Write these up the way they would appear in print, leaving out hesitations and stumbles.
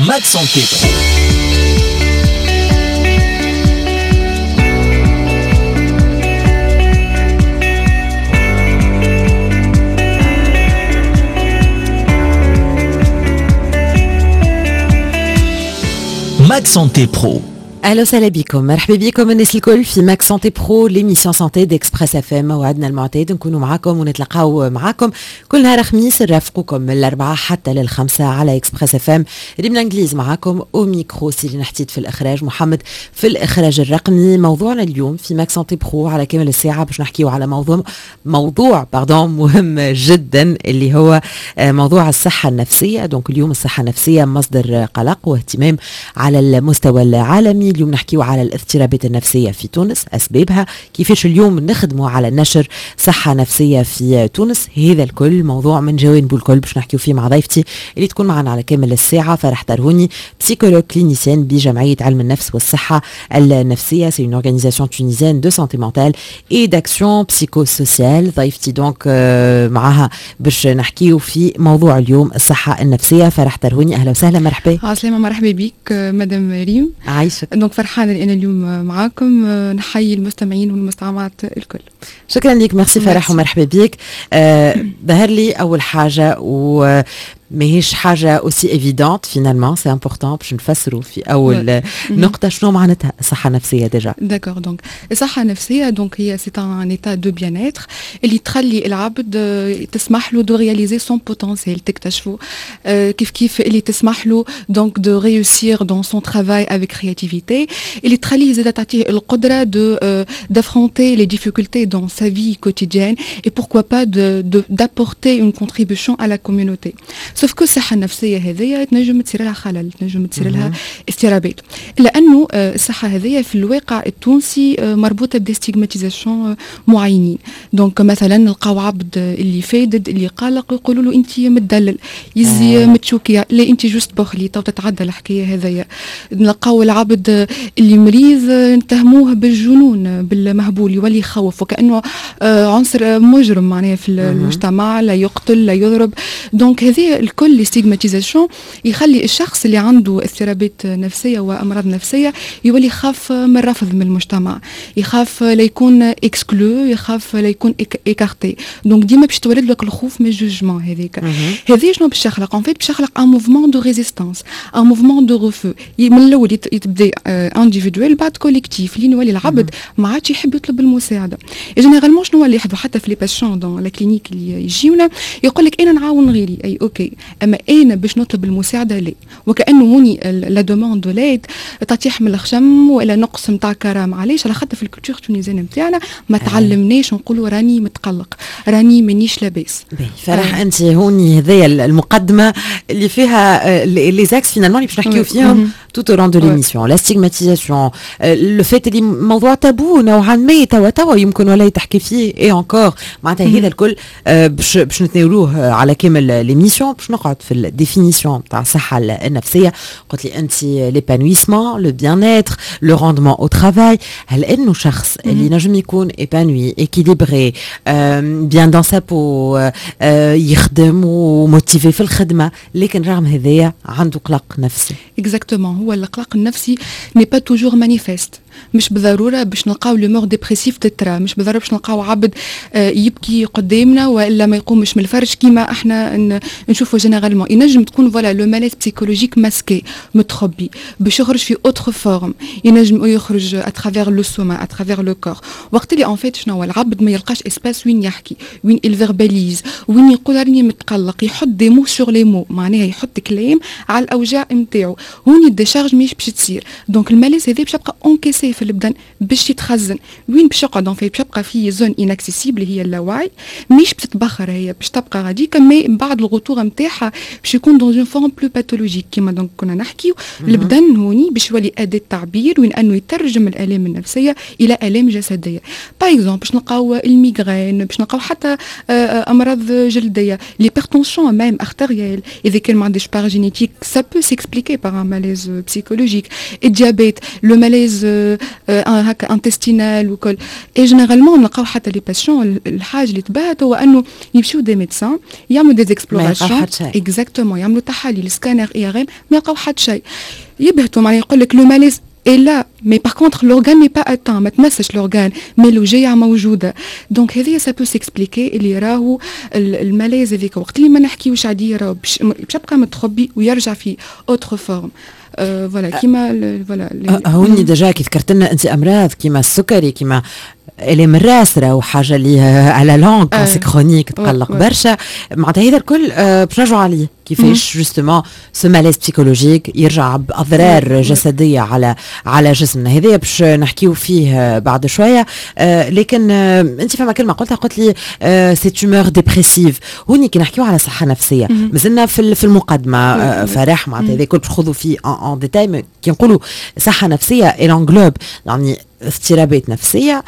Max Santé Pro. Max Santé Pro. اهلا وسهلا بكم، مرحبا بكم الناس الكل في ماك سانتي برو ليميسيون سانتي ديكسبريس اف ام. موعدنا المعتاد نكونوا معاكم ونتلقاو معاكم كل نهار خميس، نرافقوكم من الاربعه حتى للخمسه على اكسبريس اف ام. ريم الانجليز معاكم او ميكرو سيرين حتيت في الاخراج، محمد في الاخراج الرقمي. موضوعنا اليوم في ماك سانتي برو على كامل الساعه باش نحكيو على موضوع مهم جدا اللي هو موضوع الصحه النفسيه. دونك اليوم الصحه النفسيه مصدر قلق واهتمام على المستوى العالمي. اليوم نحكيو على الاضطرابات النفسية في تونس، أسبابها، كيفاش اليوم نخدموا على نشر صحة نفسية في تونس. هذا الكل موضوع من جوانبه الكل باش نحكيو فيه مع ضيفتي اللي تكون معنا على كامل الساعة. فرح ترهوني بسيكولوج كلينيسيان بجمعية علم النفس والصحة النفسية. سي اون اورغانيزاسيون تونيزيان دو سانتي مونتال اي داكسيون بسيكوسوسيال. ضيفتي دونك معها باش نحكيو في موضوع اليوم الصحة النفسية. فرح ترهوني أهلا وسهلا، مرحبا. عسلامة، مرحبا بك مدام ريم. عايشك. دونك فرحانة لأن اليوم معاكم. نحيي المستمعين والمستمعات الكل. شكرا لك، ميرسي فرح ومرحبا بك. ظهر لي أول حاجة ماهيش حاجة aussi évidente finalement, c'est important باش نفسروا في أول نقطة شنو معناتها الصحة النفسية ديجا. داكور، دونك الصحة النفسية دونك هي سي ان ايتا دو بيان اتر اللي تخلي العبد تسمح له دو رياليزي سون بوتنسيال، تكتشفوا كيف اللي تسمح له دونك دو ريوسير دون سون ترافاي افيك كرياتيفيتي، اللي تخليه زاد تعطيه القدرة d'afronter les difficultés dans sa vie quotidienne et pourquoi pas d'apporter une contribution à la communauté. سوف كو الصحة النفسية هذيا تنجم تصير لها خلل، تنجم تصير لها اضطرابات، لأنه الصحة هذيا في الواقع التونسي مربوطة بديستيغماتيزاسيون معينين. دونك مثلا نلقاو عبد اللي فادد اللي قلق يقولوا له انت متدلل، يزي متشوكية، لا انت جوست بخلي تو تتعدى الحكاية هذيا. نلقاو العبد اللي مريض نتهموه بالجنون بالمهبول، يولي يخوف وكأنه عنصر مجرم معناه في المجتمع، لا يقتل لا يضرب. دونك هذه الكل ستيغماتيزاسيون يخلي الشخص اللي عنده اضطرابات نفسية وأمراض نفسية يولي يخاف من الرفض من المجتمع، يخاف لا يكون اكسكلو، يخاف لا يكون ايكارتي. دونك ديما باش تولد لك الخوف من الجوجمون هذيك. هذه شنو باش يخلق؟ ان فيت باش يخلق ان موفمون دو ريزيستانس، ان موفمون دو ريفو. من الاول يتبدا انديفيدوال بعد كوليكتيف، لين يولي العبد ما عادش يحب يطلب المساعده. جينيرالمون شنو اللي يحدث حتى في لي باسيون دون لا كلينيك اللي يجيونا يقول لك انا نعاون غيري، اي اوكي، اما انا باش نطلب المساعده لا، وكانه هوني لا دوموند دو ليد تطيح من الخشم ولا نقص نتاع كرام. علاش؟ على خاطر في الكولتور التونيزيان نتاعنا ما تعلمناش نقولوا راني متقلق، راني مانيش لاباس. فرح انت هوني هذيا المقدمه اللي فيها لي زاكس فينالمون اللي باش نحكيو فيهم tout au long de l'émission. La stigmatisation, le fait اللي موضوع تابو نوعا ما توا يمكن ولا تحكي فيه اي انكور معناتها هذا الكل باش نتناولوه على كامل ليميسيون. باش نقعد في الديفينيسيون تاع الصحه النفسيه. قلت لي انت ليبانويسمون، لو بيان اتر، لو روندمون او ترافاي. هل انه شخص اللي نجم يكون ايبانوي اكيليبري بيان دون سا بو يخدم وموتيفي في الخدمه، لكن رغم هذايا عنده قلق نفسي؟ اكزاكتومون، هو القلق النفسي ني با توجور مانيفيست. مش بالضروره باش نلقاو لو مور ديبريسيف تترا، مش بالضروره باش نلقاو عبد يبكي قدامنا ولا ما يقومش من الفرش كيما احنا نشوفوا جينيرالمون. ينجم تكون فوالا لو ماليز بسيكولوجيك ماسكي متخبي باش يخرج في اوتر فورم، ينجم يخرج اترافير لو سوما اترافير لو كور. وقت اللي ان فيت شنو هو العبد ما يلقاش اسباس وين يحكي، وين الفيرباليز، وين يقول راني متقلق، يحط دي مو سور لي مو، معناها يحط كلام على الاوجاع نتاعو. هوني الديشارج مش باش تصير. دونك الماليز هذا باش يبقى اونكيسي في البدن باش يتخزن. وين باش يقعد؟ باش يبقى في زون اناكسيسيبل هي اللاوعي، مش بتتبخر، هي باش تبقى غاديكا، مي بعد الغطور نتاعها باش يكون دون اون فورم بلو باثولوجيك كيما دونك كنا نحكيو. البدن هوني باش يولي اداه تعبير وين انه يترجم الالام النفسيه الى الام جسديه. باغ اكزومبل باش نلقاو الميغرين، باش نلقاو حتى امراض جلديه، ليبرتونسيون ميم ارتيريال اذا كان ما عندش بار جينيتيك سا بو سيكسبليكي بار ان ماليز بسيكولوجيك. الديابيت، لو ماليز هكا انتستينال وكل. اي جينيرالمون نلقاو حتى لي باسيون الحاجه اللي تبعت هو انه يمشيو دي ميدسان يعملوا دي اكسبلوراسيون اكزاكتومون، يعملوا تحاليل سكانر IRM ما يلقاو حتى شيء، يبهتوا معناها يقول لك لو ماليز Et là, mais par contre, l'organe n'est pas atteint. ما تمسش l'organe, mais l'OGA موجودة. Donc هذه ça peut s'expliquer اللي راهو الملاذ هذيك وقت اللي ما نحكيوش عادي راهو باش يبقى متخبي ويرجع في autre forme. فوالا كيما فوالا هوني ديجا كي ذكرت لنا انت امراض كيما السكري كيما اللي من الراس راهو حاجه اللي على لونغ سي كرونيك تقلق برشا معناتها هذا الكل باش نرجعوا عليه كيفاش جوستومون سو مالاز بسيكولوجيك يرجع باضرار جسديه على جسمنا. هذا باش نحكيو فيه بعد شويه. لكن انت فما كلمه قلت لي سي تومور ديبريسيف. هوني كي نحكيو على صحه نفسيه مازلنا في المقدمه فرح معناتها هذا كل باش نخوضوا فيه ان ديتاي. كي نقولوا صحه نفسيه الانجلوب يعني اضطرابات نفسيه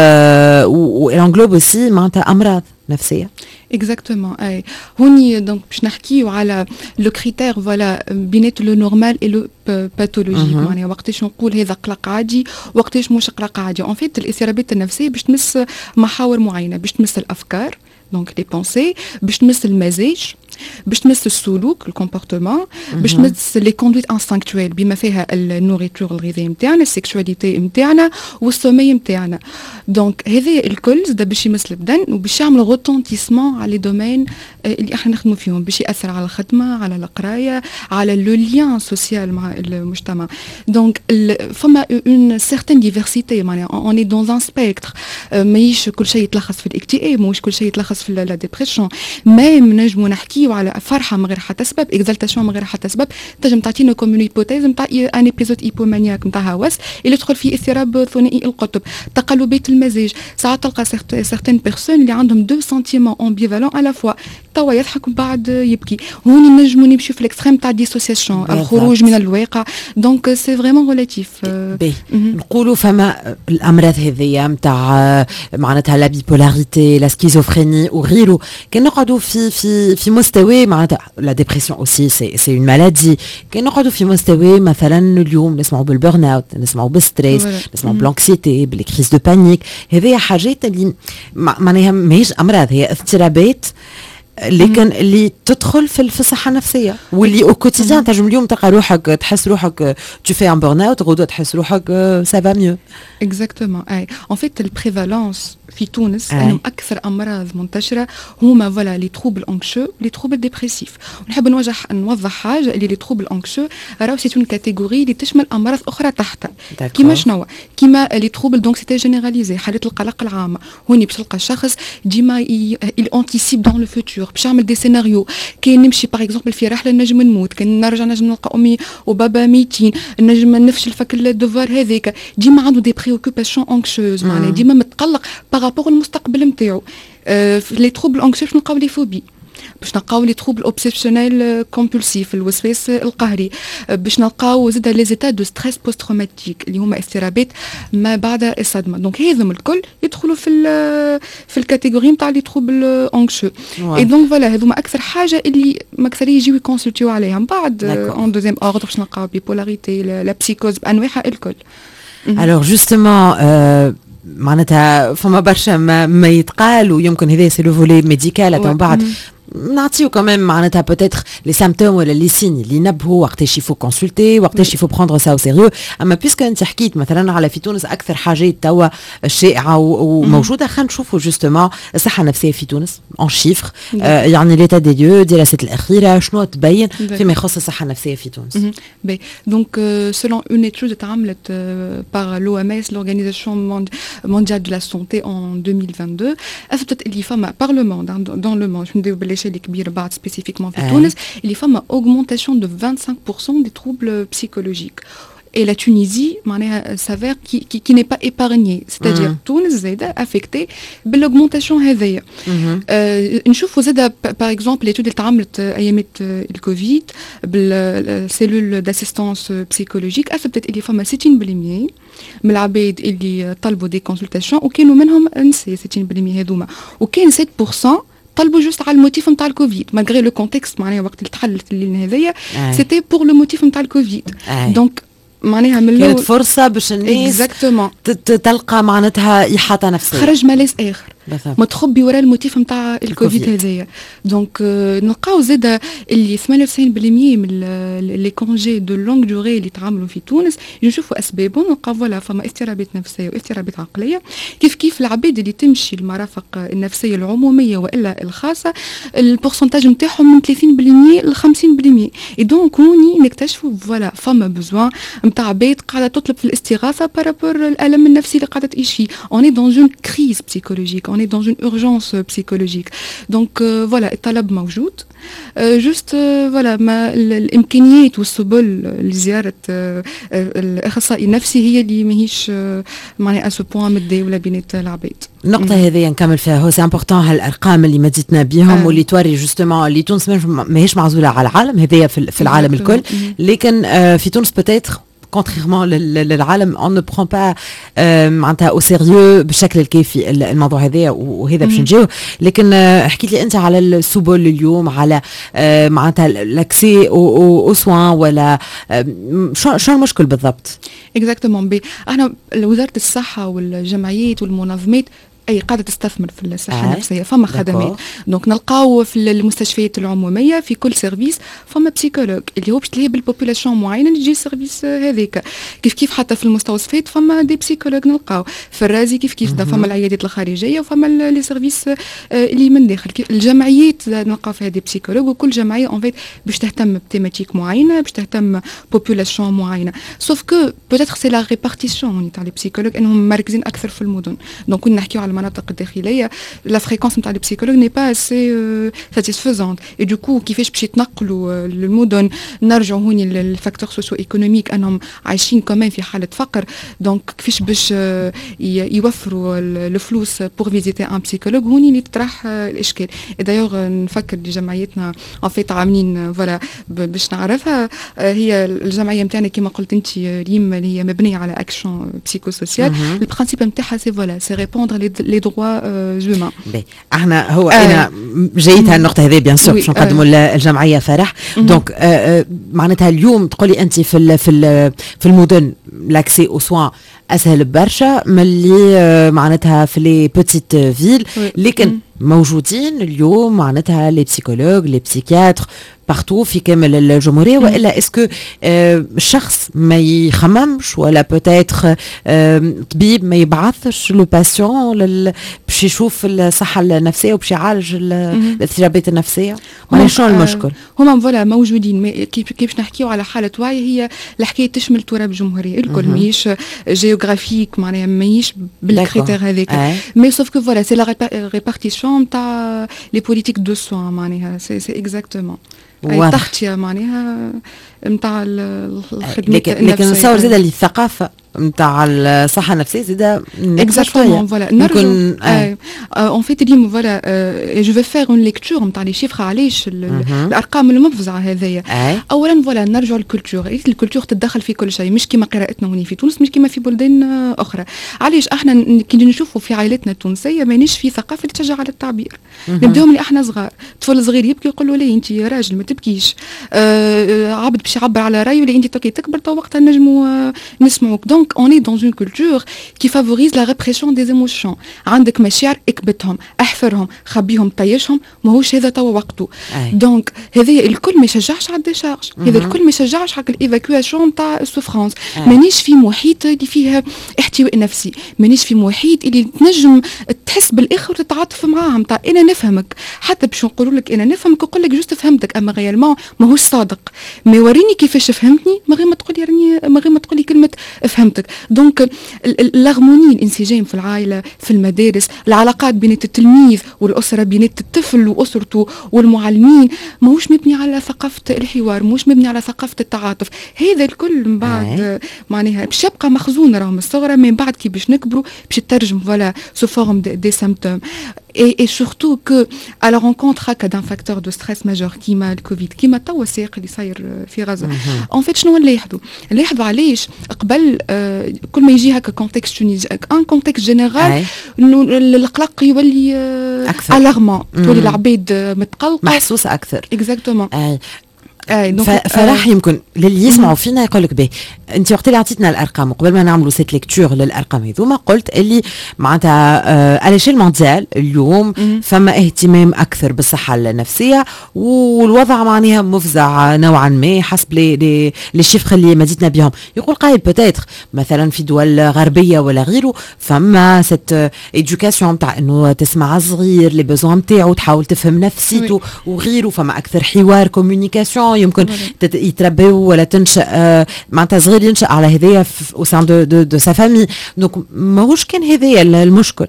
والانجلوب اوسي معناتها امراض نفسيه. Exactement. اي هوني دونك باش نحكيو على لو كريتير فوالا بينات لو نورمال اي لو باثولوجيك. معناها وقتاش نقول هذا قلق عادي وقتاش مش قلق عادي. ان فيت الاضطرابات النفسيه باش تمس محاور معينه، باش تمس الافكار دونك لي بونسي، باش تمس المزاج، باش تمس السلوك الكومبورتمون، باش تمس لي كوندويت انستانكتويل بما فيها النوريتور الغذاء نتاعنا، السيكشواليتي نتاعنا والسومي نتاعنا. دونك هذا الكل زاد باش يمس البدن وباش يعمل روتونتيسمون على لي دومين اللي احنا نخدموا فيهم، باش ياثر على الخدمه، على القرايه، على لو ليان سوسيال مع المجتمع. دونك فما اون سيرتين ديفيرسيتي معناها اون اي دون ان سبيكتر. ماهيش كل شيء يتلخص في الاكتئاب، ماهوش كل شيء يتلخص في لا ديبريسيون. ميم نجموا نحكيو على فرحه من غير حتى سبب، اكزالتاسيون من غير حتى سبب. تنجم تعطينا كوم اون هيبوتيز نتاع ان ايبيزود ايبومانياك نتاع هوس اللي تدخل فيه اضطراب ثنائي القطب، تقلبات المزاج. ساعات تلقى سيرتين بيرسون اللي عندهم دو سنتيمون امبيفالون على فوا، توا يضحك بعد يبكي. هوني نجموا نمشيو في الاكستريم تاع ديسوسياسيون، الخروج من الواقع. دونك سي فريمون ريلاتيف. نقولوا فما الامراض هذيا نتاع معناتها لا بيبولاريتي، لا سكيزوفريني وغيره، كان نقعدوا في مستوى معناتها لا ديبرسيون اوسي سي اون مالادي. كان نقعدوا في مستوى مثلا اليوم نسمعوا بالبرن اوت، نسمعوا بالستريس، نسمعوا بالانكسيتي، بالكريز دو بانيك. هذه حاجات اللي معناها ماهيش امراض، هي اضطرابات لكن اللي تدخل في الصحه النفسيه واللي او كوتيديان تنجم اليوم تلقى روحك تحس روحك تو في ان بورن اوت، غدوه تحس روحك سا فا ميو. اكزاكتومون. اي ان فيت البريفالونس في تونس انهم اكثر امراض منتشره هما فوالا لي تروبل انكشو، لي تروبل ديبريسيف. ونحب نوضح حاجه اللي لي تروبل انكشو راهو سي اون كاتيجوري اللي تشمل امراض اخرى تحتها. كيما شنو؟ كيما لي تروبل دونك سيتي جينيراليزي، حالات القلق العامه. هوني باش تلقى الشخص ديما انتيسيب دون لو فوتور، باش يعمل دي سيناريو. كاين نمشي باغ اكزومبل في رحله نجم نموت، كان نرجع نجم نلقى امي وبابا ميتين، نجم نفشل فك الدوفوار هذاك. ديما عنده دي بريوكوباسيون انكشوز، معناها ديما متقلق بارابور المستقبل نتاعو. في لي تروبل انكشوز نلقاو لي فوبي، باش نلقاو لي تروبل اوبسيسيونيل كومبولسيف الوسواس القهري، باش نلقاو زاد لي زيتا دو ستريس بوست تروماتيك اللي هما اضطرابات ما بعد الصدمه. دونك هذم الكل يدخلوا في الكاتيجوري نتاع لي تروبل انكشو. اي دونك فوالا هذوما اكثر حاجه اللي ما اكثر يجيو يكونسلتيو عليها. من بعد اون دوزيام اوردر باش نلقاو بيبولاريتي، لا بسيكوز بانواعها الكل. الوغ جوستومون معناتها فما برشا ما يتقال ويمكن هذا سي لو فولي ميديكال. من بعد نعطيو كمان معناتها بوتيتر لي سيمبتوم ولا لي سين اللي ينبهوا وقتاش يفو كونسلتي، وقتاش يفو بروندر سا او سيريو. اما بيسك انت حكيت مثلا على في تونس اكثر حاجات توا شائعه وموجوده، خلينا نشوفوا جوستومون الصحه النفسيه في تونس اون شيفر. يعني ليتا دي ليو دراسات الاخيره شنو تبين فيما يخص الصحه النفسيه في تونس. دونك سولون اون ايتود تعملت بار لو ام اس لورغانيزاسيون مونديال دو لا سونتي ان 2022 اثبتت اللي فما بارلمون دون لو موند l'échelle كبيرة بعد spécifiquement في تونس اللي فما augmentation de 25% des troubles psychologiques. Et la Tunisie معناها s'avère qui n'est pas épargnée, c'est-à-dire تونس زايدة affectée بالاugmentation هذيا. نشوفوا زاده par exemple l'étude اللي تعملت ايامات الكوفيد بالسيلول d'assistance psychologique اثبتت اللي فما 60% من العباد اللي طلبوا دي كونسلتاسيون وكانوا منهم نساء 60% هذوما، وكان 7% طلبوا جوست على الموتيف نتاع الكوفيد مالغري لو كونتكست. معناها وقت اللي تحلت الليل هذايا سيتي بور لو موتيف نتاع الكوفيد. دونك معناها من كانت فرصه باش الناس تلقى معناتها احاطه نفسيه، خرج ملاذ اخر ما تخبي وراء الموتيف نتاع الكوفيد هذايا. دونك نلقاو زاده اللي 98% من لي كونجي دو لونغ دوري اللي تعاملوا في تونس نشوفوا اسبابهم، نلقاو فوالا فما اضطرابات نفسيه واضطرابات عقليه. كيف العباد اللي تمشي المرافق النفسيه العموميه والا الخاصه البورسنتاج نتاعهم من 30% ل 50%. اي دونك هوني نكتشفوا فوالا فما بوزوان نتاع عباد قاعده تطلب في الاستغاثه بارابور الالم النفسي اللي قاعده تعيش فيه. اوني دون اون كريز بسيكولوجيك، on est dans une urgence psychologique. Donc voilà, الطلب موجود. juste voilà ما الامكانيات والسبل لزياره الاخصائي النفسي هي اللي ماهيش معناها اسو بوان متداوله بينات العباد. النقطه هذه نكمل فيها. هو سي امبورطون هالارقام اللي مديتنا بهم واللي توري جوستومون اللي تونس ماهيش معزوله على العالم هذايا في العالم الكل، لكن في تونس بوتيتر contrairement للعالم on ne prend pas معناتها au sérieux بالشكل الكافي الموضوع هذا، وهذا باش نجاو. لكن حكيت لي انت على السبل اليوم، على معناتها لاكسي او سوان، ولا شو المشكل بالضبط؟ اكزاكتومون. احنا وزاره الصحه والجمعيات والمنظمات اي قاعده تستثمر في الصحه النفسيه، فما خدمات. دونك نلقاو في المستشفيات العموميه في كل سيرفيس فما بسيكولوج اللي هو باش تلهي بالبوبولاسيون معينه اللي تجي سيرفيس هذيك. كيف حتى في المستوصفات فما دي بسيكولوج نلقاو في الرازي كيف فما العيادات الخارجيه وفما لي سيرفيس اللي من داخل. الجمعيات نلقاو فيها دي بسيكولوج، وكل جمعيه اون فيت باش تهتم بتيماتيك معينه، باش تهتم بوبولاسيون معينه. سوف كو بوتيتر سي لا ريبارتيسيون تاع لي بسيكولوج انهم مركزين اكثر في المدن. دونك كنا نحكيو على المناطق الداخليه لا فريكونس نتاع لي بسيكولوج ني با اسي ساتيسفيزونت. اي دوكو كيفاش باش يتنقلوا للمدن نرجعوا هوني للفاكتور سوسيو ايكونوميك انهم عايشين كمان في حاله فقر. دونك كيفاش باش يوفروا الفلوس بور فيزيتي ان بسيكولوج، هوني اللي تطرح الاشكال. دايوغ نفكر لجمعيتنا ان فيت عاملين فوالا باش نعرفها. هي الجمعيه نتاعنا كما قلت انت ريم اللي هي مبنيه على اكشن بسيكو سوسيال. البرانسيب نتاعها سي فوالا سي ريبوندر لي دروا هيومان. احنا هو انا جيت هالنقطه هذه بيان سور باش نقدموا الجمعيه فرح. دونك معناتها اليوم تقولي انت في المدن لاكسي او سوان اسهل برشا من اللي معناتها في لي بوتيت فيل، لكن موجودين اليوم معناتها لي بسيكولوج لي بسيكياتر بارتو في كامل الجمهورية، وإلا اسكو الشخص ما يخممش ولا بوتيتر طبيب ما يبعثش لو باسيون باش يشوف الصحة النفسية وباش يعالج الاضطرابات النفسية؟ معناها شنو المشكل؟ هما فوالا موجودين. كيف نحكيو على حالة وعي هي الحكاية تشمل تراب الجمهورية الكل، ماهيش جيوغرافيك معناها ماهيش بالكريتير هذاك. مي سوف كو فوالا سي لا ريبارتيسيون تاع لي بوليتيك دو سوان معناها سي اكزاكتومون أي تغطية معناها نتاع الخدمة. لكن نصور زاده الثقافة نتاع الصحة النفسية زاده اكزاكتومون. فوالا نرجع اون فيت اليوم فوالا جو في فير اون ليكتور نتاع لي شيفر علاش الارقام المفزعة هذيا. اولا فوالا نرجعوا للكولتور. الكولتور تتدخل في كل شيء، مش كما قراءتنا هنا في تونس، مش كما في بلدان اخرى. علاش احنا كي نشوفوا في عائلتنا التونسية مانيش في ثقافة اللي تشجع على التعبير. نبداو من احنا صغار، طفل صغير يبكي يقولوا لي انت راجل ما تبكيش، عبد باش يعبر على رايه اللي انت توكي تكبر تو وقتها نجموا نسمعوك. دونك اون اي دون اون كولتور كي فافوريز لا ريبريسيون دي ايموشن. عندك مشاعر اكبتهم، احفرهم، خبيهم، طيشهم، ماهوش هذا تو وقته. دونك هذا الكل ما يشجعش على الديشارج، هذا الكل ما يشجعش على الايفاكواسيون تاع السوفرانس. مانيش في محيط اللي فيه احتواء نفسي، مانيش في محيط اللي تنجم تحس بالاخر وتتعاطف معاهم تاع انا نفهمك. حتى باش نقولوا لك انا نفهمك نقول لك جوست فهمتك، اما غيالمون ماهوش صادق. ما يوريني كيفاش فهمتني من غير ما تقولي راني، من غير ما تقولي كلمه فهمتك. دونك الهارموني، الانسجام في العائله، في المدارس، العلاقات بين التلميذ والاسره، بين الطفل واسرته والمعلمين، ماهوش مبني على ثقافه الحوار، ماهوش مبني على ثقافه التعاطف. هذا الكل من بعد معناها باش يبقى مخزون راهو من الصغر، من بعد كي باش نكبروا باش تترجم فوالا سو فورم دي سيمبتوم. Et surtout que à la rencontre d'un facteur de stress majeur كيما الكوفيد، كيما توا السياق اللي صاير في غزة. en fait شنو نلاحظوا علاش قبل كل ما يجي هكا كونتكست تونيزي ان كونتكست جينيرال انه القلق يولي الارمون، تولي العباد متقلقه محسوسه اكثر. اكزاكتومون. فراح يمكن للي يسمعوا فينا يقول لك به انت وقت اللي عطيتنا الارقام قبل ما نعملوا سيت ليكتور للارقام هذوما قلت اللي معناتها على شيل مونديال اليوم فما اهتمام اكثر بالصحه النفسيه والوضع معناها مفزع نوعا ما حسب لي شيفر اللي مديتنا بهم. يقول قايل بوتيتر مثلا في دول غربيه ولا غيره فما ست ايدوكاسيون نتاع انه تسمع صغير لي بيزون نتاعو تحاول تفهم نفسيته وغيره فما اكثر حوار كومونيكاسيون يمكن يتربوا ولا تنشأ معناتها صغير ينشأ على هذايا au sein de sa famille. دونك ماهوش كان هذايا المشكل.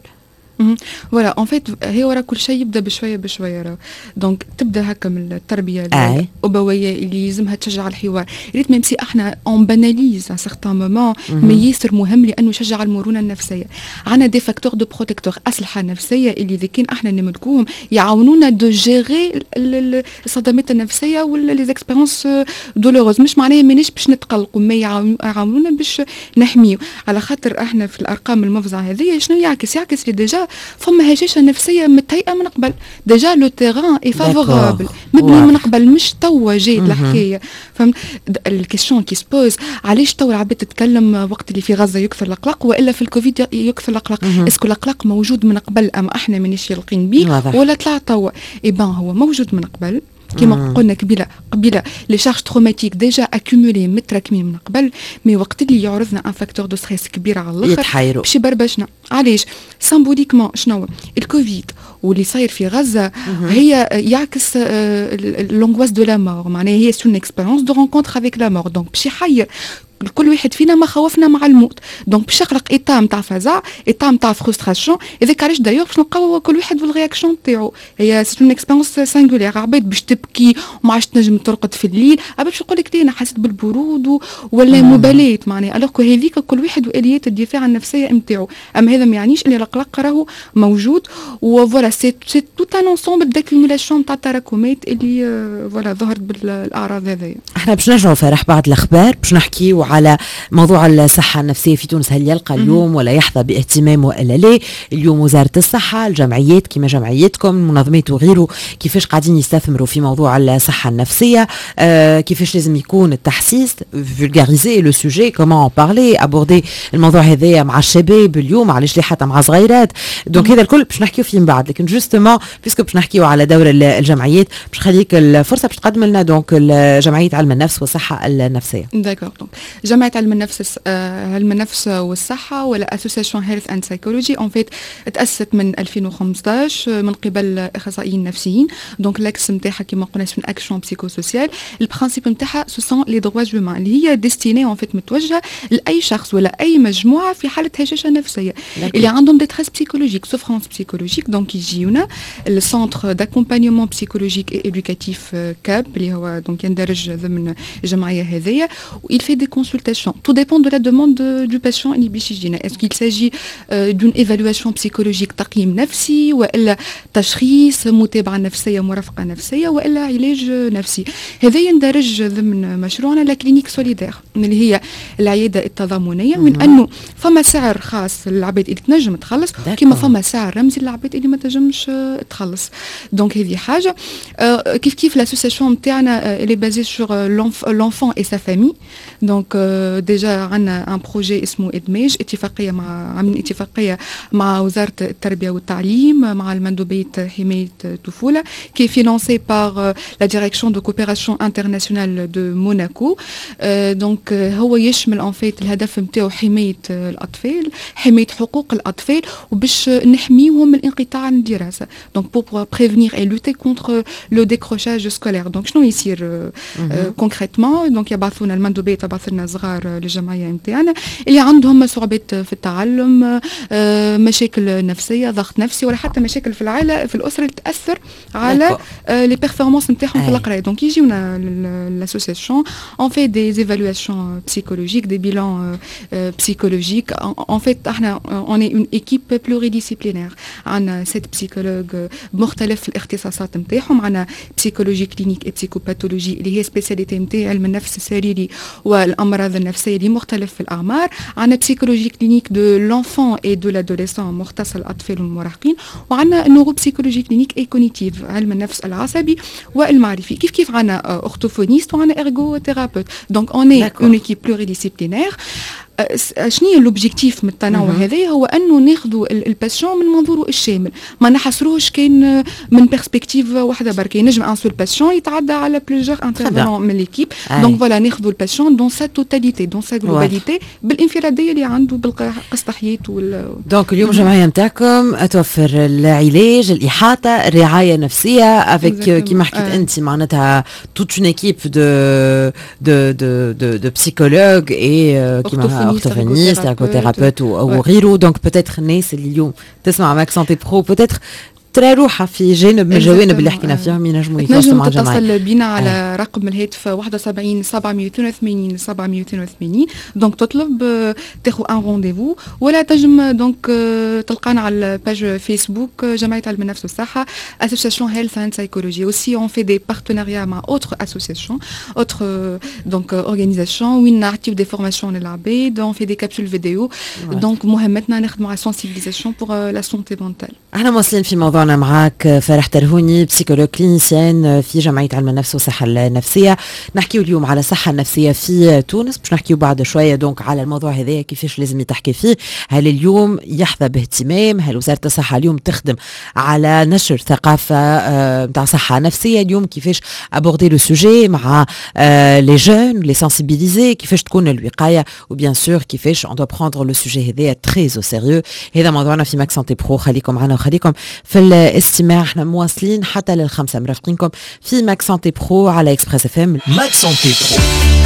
فوالا اون فيت هي ورا كل شيء يبدا بشويه بشويه دونك تبدا هكا من التربيه الابويه اللي لازمها تشجع الحوار ريت ميم سي احنا اون باناليز ا سيغتان مومون مي ياسر مهم لانه يشجع المرونه النفسيه. عندنا دي فاكتور دو بروتيكتور اسلحه نفسيه اللي اذا كان احنا نملكوهم يعاونونا دو جيري الصدمات النفسيه ولا لي زيكسبيريونس دولوروز. مش معناه مانيش باش نتقلقوا ما يعاونونا باش نحميو على خاطر احنا في الارقام المفزعه هذه شنو يعكس لي ديجا فما هشاشه نفسيه متهيئه من قبل ديجا لو تيران اي فافورابل مبني من قبل مش توا جايت الحكايه. فهمت الكيستيون كي سبوز علاش توا العباد تتكلم وقت اللي في غزه يكثر القلق والا في الكوفيد يكثر القلق اسكو القلق موجود من قبل اما احنا مانيش يلقين بيه ولا طلع توا هو موجود من قبل كما قلنا قبيله لي شارج تروماتيك ديجا اكيمولي متراكمين من قبل مي وقت اللي يعرضنا ان فاكتور دو ستريس كبير على الاخر باش يبربشنا. علاش سامبوليكمون شنو الكوفيد واللي صاير في غزه هي يعكس لونغواس دو لا مور معناها هي سون اكسبيريونس دو رونكونتر افيك لا مور دونك باش يحير كل واحد فينا ما خوفنا مع الموت دونك باش يخلق ايطا نتاع فزع ايطا نتاع فرستراسيون هذاك علاش دايوغ باش نلقاو كل واحد بالرياكسيون تاعو هي سي اون اكسبيريونس سانغولير. عباد باش تبكي وما عادش تنجم ترقد في الليل عباد باش يقول لك انا حسيت بالبرود ولا مبالاه معناها الوغ كو هذيك كل واحد واليات الدفاع النفسيه نتاعو. اما هذا ما يعنيش اللي القلق راهو موجود وفوالا سي توت ان انسومبل داكيمولاسيون تاع التراكمات اللي فوالا ظهرت بالاعراض هذيا. احنا باش نرجعوا فرح بعد الاخبار باش نحكيو على موضوع الصحة النفسية في تونس. هل يلقى اليوم ولا يحظى باهتمام ولا لا؟ اليوم وزارة الصحة الجمعيات كما جمعيتكم المنظمات وغيره كيفاش قاعدين يستثمروا في موضوع الصحة النفسية كيفاش لازم يكون التحسيس فولغاريزي لو سوجي كومون بارلي ابوردي الموضوع هذايا مع الشباب اليوم علاش لي حتى مع صغيرات دونك هذا الكل باش نحكيو فيه من بعد. لكن جوستومون بيسكو باش نحكيو على دور الجمعيات باش خليك الفرصة باش تقدم لنا دونك جمعية علم النفس والصحة النفسية. داكور دونك جمعية علم النفس والصحة ولا اسوسياسيون هيلث اند سايكولوجي اون فيت تأسست من 2015 من قبل اخصائيين نفسيين دونك لاكس نتاعها كيما قلنا اسمه اكشن بسيكو سوسيال. البرانسيب نتاعها سو سون لي دروا هيومان اللي هي ديستيني اون فيت متوجهه لاي شخص ولا اي مجموعه في حاله هشاشه نفسيه اللي عندهم ديتريس بسيكولوجيك سوفرانس بسيكولوجيك دونك يجيونا السنتر داكومبانيومون بسيكولوجيك اي ادوكاتيف كاب اللي هو دونك يندرج ضمن الجمعيه هذيا ويل في دي كونسلتاسيون. Tout dépend de la demande du patient اللي باش يجينا. Est-ce qu'il s'agit d'une évaluation psychologique تقييم نفسي وإلا تشخيص متابعة نفسية مرافقة نفسية وإلا علاج نفسي. هذا يندرج ضمن مشروعنا لا كلينيك سوليدير اللي هي العيادة التضامنية من أنه فما سعر خاص للعباد اللي تنجم تخلص كما فما سعر رمزي للعباد اللي ما تنجمش تخلص. دونك هذه حاجة كيف الاسوسياسيون نتاعنا اللي بازي sur l'enfant et sa famille. دونك ديجا عندنا ان بروجي اسمه ادماج اتفاقيه عاملين اتفاقيه مع وزاره التربيه والتعليم مع المندوبيه حمايه الطفوله كي فينانسي بار لا ديريكسيون دو كوبيراسيون انترناسيونال دو موناكو. دونك هو يشمل ان فيت الهدف نتاعو حمايه الاطفال حمايه حقوق الاطفال وباش نحميوهم من الانقطاع عن الدراسه دونك بور بريفينير اي لوتي كونتر لو ديكروشاج سكولير. دونك شنو يصير كونكريتمون دونك يبعثونا المندوبيه تبعث لنا صغار للجمعيه نتاعنا اللي عندهم صعوبات في التعلم مشاكل نفسيه ضغط نفسي ولا حتى مشاكل في العائله في الاسره اللي تاثر على لي بيرفورمانس نتاعهم في القرايه. دونك يجيونا لاسوسياسيون اون في دي ايفالواسيون بسيكولوجيك دي بيلان بسيكولوجيك اون فيت احنا اون اون ايكيب بلوريديسيبلينير عندنا 7 بسيكولوج بمختلف الاختصاصات نتاعهم. عندنا بسيكولوجي كلينيك اي بسيكوباثولوجي اللي هي سبيسياليتي نتاع علم النفس السريري والامراض الأمراض النفسية لمختلف الأعمار، عندنا بسيكولوجي كلينيك دو لونفون اي دو لادوليسون مختص الأطفال والمراهقين، وعندنا نورو بسيكولوجي كلينيك اي كونيتيف علم النفس العصبي والمعرفي. كيف عندنا أورثوفونيست وعندنا إرغو ثيرابيوت. دونك اون اي اون ايكيب بلوريديسيبلينير. شنو الاوبجيكتيف من التنوع هذا؟ هو انه ناخذوا الباسيون من منظوره الشامل، ما نحصروش كان من برسبكتيف واحده برك. ينجم ان سول باسيون يتعدى على بلوجير انترفينون من ليكيب. دونك فوالا ناخذوا الباسيون دون سا توتاليتي دون سا جلوباليتي بالانفراديه اللي عنده بالقصه حياته. دونك اليوم الجمعيه نتاعكم توفر العلاج، الاحاطه، الرعايه النفسيه افيك كيما حكيت انت معناتها توت اون ايكيب دو بسيكولوج اي كيما orthophoniste, ergothérapeute ou غيره. دونك peut-être الناس اللي اليوم تسمع ماك سانتي برو peut-être ترى روحها في جانب من الجوانب اللي حكينا فيهم ينجموا يتواصلوا مع الجماعة. تتصل بينا على رقم الهاتف 71 782 782. دونك تطلب تاخذ ان رونديفو، ولا تنجم دونك تلقانا على الباج فيسبوك جمعية علم النفس والصحة Association Health and Psychology. Aussi on fait des partenariats مع autres associations, autres donc organisations وين نعطيو des formations للعباد. On fait des capsules vidéo. donc مهمتنا نخدموا على sensibilisation pour la santé mentale. احنا واصلين في موضوعنا معاك فرح ترهوني، بسيكولوج كلينيسيان في جمعية علم النفس والصحة النفسية. نحكيو اليوم على الصحة النفسية في تونس، باش نحكيو بعد شوية دونك على الموضوع هذا كيفاش لازم تحكي فيه. هل اليوم يحظى باهتمام؟ هل وزارة الصحة اليوم تخدم على نشر ثقافة نتاع صحة نفسية؟ اليوم كيفاش ابوردي لو سوجي مع لي جون، لي سانسيبيليزي، كيفاش تكون الوقاية، وبيان سور كيفاش on doit prendre le sujet هذا très au sérieux. هذا موضوعنا في ماك سانتي برو. خليكم معنا وخليكم في الاستماع. احنا مواصلين حتى لل5 مرافقينكم في ماك سانتي برو على اكسبريس اف ام. ماك سانتي برو.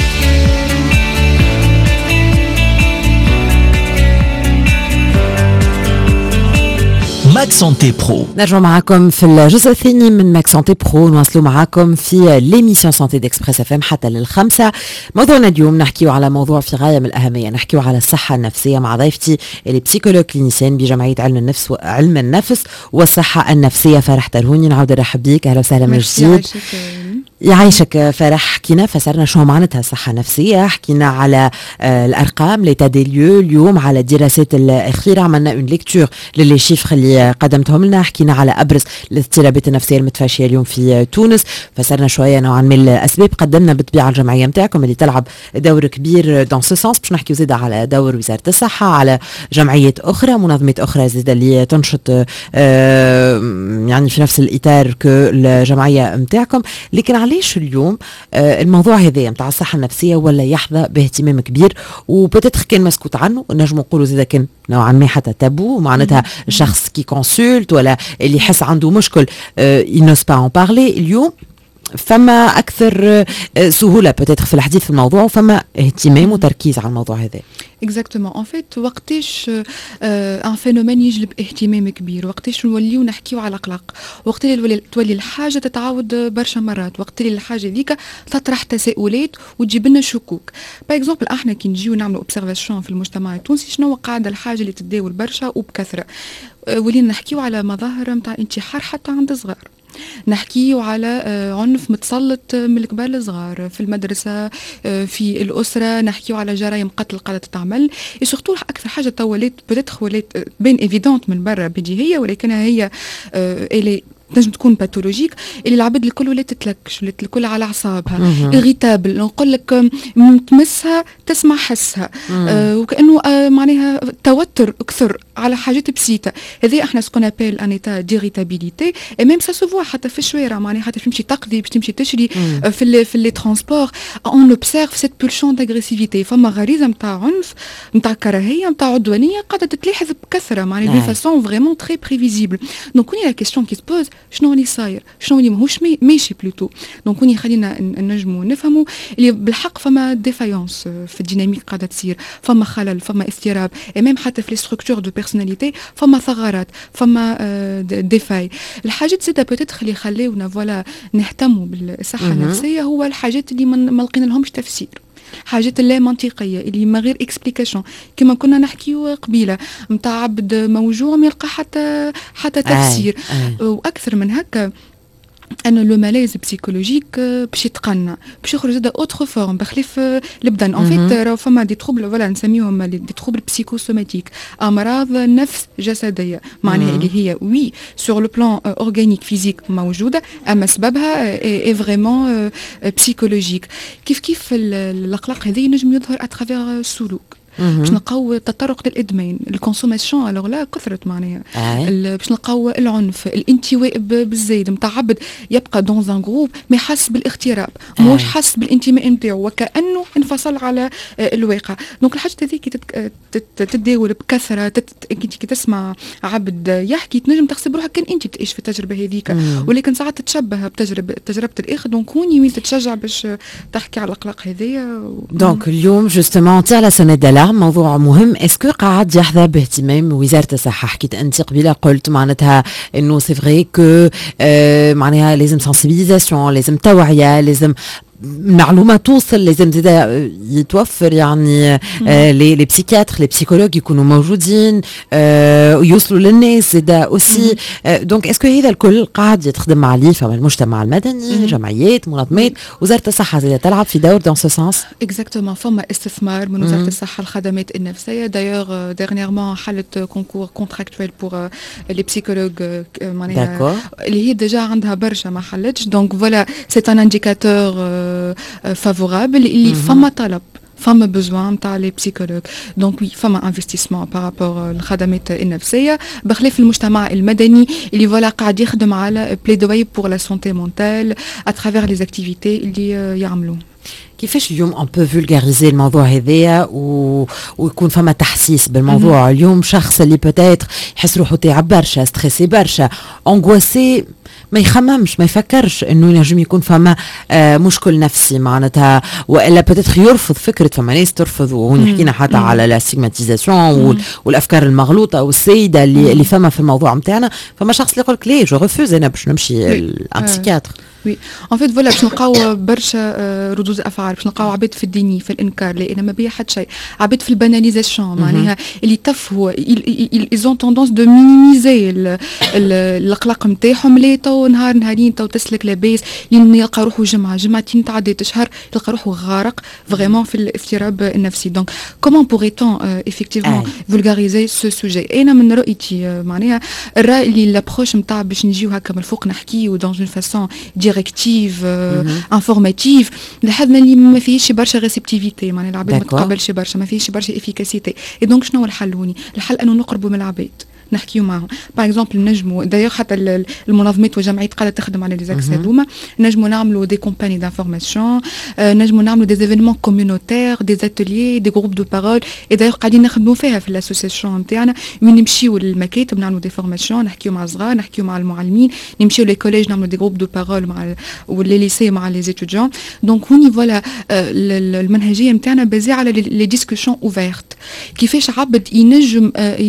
ماك سانتي برو. نرجع معكم في الجزء الثاني من ماك سانتي برو، نواصلوا معكم في ليميسيون سانتي ديكسبريس اف ام حتى لل5. موضوعنا اليوم نحكيو على موضوع في غايه من الاهميه، نحكيو على الصحه النفسيه مع ضيفتي اللي بسيكولوج كلينيسيان بجمعيه علم النفس والصحه النفسيه فرح ترهوني. نعاود نرحب بيك، اهلا وسهلا من جديد. يعيشك فرح. حكينا فسرنا شو معناتها الصحة النفسية، حكينا على الأرقام ليتا دي ليو اليوم، على الدراسات الأخيرة، عملنا اون ليكتور للي شيفر اللي قدمتهم لنا، حكينا على أبرز الاضطرابات النفسية المتفاشية اليوم في تونس، فسرنا شوية نوعا من الأسباب، قدمنا بالطبيعة الجمعية متاعكم اللي تلعب دور كبير دون سو سونس. باش نحكيو زيادة على دور وزارة الصحة، على جمعيات أخرى، منظمات أخرى زيادة اللي تنشط يعني في نفس الإطار كالجمعية متاعكم. لكن علاش اليوم الموضوع هذا نتاع الصحة النفسية ولا يحظى باهتمام كبير، وبتتخ كان مسكوت عنه، نجم نقولوا زيدا كان نوعا ما حتى تابو، معناتها الشخص كي كونسولت ولا اللي يحس عنده مشكل ينوس با ان بارلي. اليوم فما أكثر سهولة بتتخ في الحديث في الموضوع، وفما اهتمام وتركيز على الموضوع هذا. اكزاكتومون. ان فيت وقتاش ان فينومين يجلب اهتمام كبير، وقتاش نوليو نحكيو على قلق، وقت اللي تولي الحاجه تتعاود برشا مرات، وقت اللي الحاجه ذيك تطرح تساؤلات وتجيب لنا شكوك. باغ اكزومبل احنا كي نجيو نعملوا اوبسيرفاسيون في المجتمع التونسي، شنو قاعده الحاجه اللي تتداول برشا وبكثره؟ ولينا نحكيو على مظاهر نتاع انتحار حتى عند صغار، نحكيو على عنف متسلط من الكبار للصغار في المدرسة، في الأسرة، نحكيو على جرائم قتل قاعدة تعمل. سورتو أكثر حاجة ولات بين إيفيدونت من برا بديهية، ولكنها هي إلي تنجم تكون باثولوجيك، اللي العباد الكل ولات تتلكش، ولات الكل على اعصابها، irritable، نقول لك تمسها تسمع حسها، وكانه معناها توتر اكثر على حاجات بسيطه. هذه احنا سكون ابيل ان ايتا ديريتابيليتي، اي ميم سا سو حتى في الشوارع، معناها حتى تمشي تقضي، باش تمشي تشري في لي ترونسبور، اون اوبسيرف سيت بولشون داغريسيفيتي. فما غريزه نتاع عنف، نتاع كراهيه، نتاع عدوانيه قاعده تتلاحظ بكثره، معناها دو فاسون فريمون تري بريفيزيبل. دونك كوني لا كيستيون كي سبوز شنو اللي صاير، شنو اللي ماهوش ماشي بلوتو. دونك كوني خلينا نجموا نفهموا اللي بالحق فما ديفايونس في الديناميك قاعده تصير، فما خلل، فما اضطراب، ميم حتى في لي ستركتور دو بيرسوناليتي فما ثغرات، فما ديفاي. الحاجات زاده بوتيتر اللي خليونا فوالا نهتموا بالصحه النفسيه هو الحاجات اللي ما لقينا لهمش تفسير، حاجات اللا منطقيه اللي ما غير اكسبليكاسيون، كما كنا نحكيو قبيله نتاع عبد موجوع ما يلقى حتى تفسير. واكثر من هكا ان لو مالايز بسيكولوجيك باش يتقنى باش يخرج هذا اوتر فورم بخلاف البدن ان فيت راهو فما دي تروبل فوالا نسميهم دي تروبل بسيكوسوماتيك امراض نفس جسديه معناها اللي هي وي سور لو بلان اورغانيك فيزيك موجوده اما سببها اي فريمون بسيكولوجيك كيف الاقلاق هذه ينجم يظهر اترافير السلوك باش نقوي التطرق للادمان الكونسوماسيون الوغ لا كثرت معناها باش نقوي العنف الانتواء بالزايد نتاع عبد يبقى دون ان جروب ما يحس بالاغتراب مش حس بالانتماء نتاعو وكانه انفصل على الواقع دونك الحاجه هذيك تتداول بكثره كي تسمع عبد يحكي تنجم تحسب روحك كان انت تعيش في التجربه هذيك ولكن ساعات تتشبه تجربه الاخر دونك هوني وين تتشجع باش تحكي على الاقلاق هذيا دونك اليوم جوستومون تاع لا سونيت موضوع مهم اسكو قاعد يحظى باهتمام وزاره الصحه حكيت انت قبيله قلت معناتها انه سي فري كو معناها لازم سنسيبيليزاسيون لازم توعيه لازم معلومه توصل لازم زاده يتوفر يعني لي بسيكياتر لي بسيكولوج يكونوا موجودين ويوصلوا للناس زاده اوسي دونك اسكو هذا الكل قاعد يتخدم عليه فما المجتمع المدني جمعيات منظمات وزاره الصحه زاده تلعب في دور دون سو سانس اكزاكتومون فما استثمار من وزاره الصحه الخدمات النفسيه دايوغ ديرنييرمون حلت كونكور كونتراكتوال بور لي بسيكولوج معناها اللي هي ديجا عندها برشا ما حلتش دونك فوالا سي ان انديكاتور favorable اللي فما طلب فما بزوان تاع لي بسيكولوج دونك وي فما انفستيسمون بارابور الخدمات النفسيه بخلاف المجتمع المدني اللي فوالا قاعد يخدم على بليدوي بور لا سونتي مونتال اترافير لي اكتيفيتي اللي يعملوا كيفاش اليوم ان بو فولغاريزي الموضوع هذايا ويكون فما تحسيس بالموضوع اليوم شخص اللي بوتيتر يحس روحه تعب برشا ستريسي برشا انغواسي ما يخممش ما يفكرش انه ينجم يكون فما مشكل نفسي معناتها والا بوتيتر يرفض فكره فما ناس ترفض وهون حكينا حتى على لا ستيغماتيزاسيون والافكار المغلوطه والسيده اللي فما في الموضوع نتاعنا فما شخص اللي يقول لك ليه جو ريفوز انا باش نمشي للبسيكياتر وي ان فيت فوالا باش نلقاو برشا ردود افعال باش نلقاو عباد في الديني في الانكار لان ما بيا حد شيء عباد في الباناليزاسيون معناها اللي تفهوا ايزون توندونس دو مينيميزي الاقلاق نتاعهم لي تو نهار نهارين تو تسلك لاباس لين يلقى روحه جمعتين تعدي شهر يلقى روحه غارق فريمون في الاضطراب النفسي دونك كومون بوغيتون ايفيكتيفمون فولغاريزي سو سوجي انا من رؤيتي معناها الراي اللي لابروش نتاع باش نجيو هكا من الفوق نحكيو دون اون فاسون ديريكتيف انفورماتيف لحد ما فيهش برشا ريسبتيفيتي معناها العباد ما تقبلش برشا ما فيهش برشا افيكاسيتي اي دونك شنو الحل هوني الحل انه نقربوا من العباد نحكيو معهم باغ اكزومبل نجموا دايوغ حتى المنظمات والجمعيات قاعده تخدم على لي زاكس هذوما نجموا نعملوا دي كومباني دانفورماسيون نجموا نعملوا دي ايفينمون كوميونيتير دي اتيليي دي جروب دو بارول اي دايوغ قاعدين نخدموا فيها في الاسوسياسيون نتاعنا وين نمشيو للمكاتب نعملوا دي فورماسيون نحكيو مع الصغار نحكيو مع المعلمين نمشيو لي كوليج نعملوا دي جروب دو بارول مع ولي ليسي مع لي ستوديون دونك هوني فوالا المنهجيه نتاعنا بازي على لي ديسكوسيون اوفيرت كيفاش عبد ينجم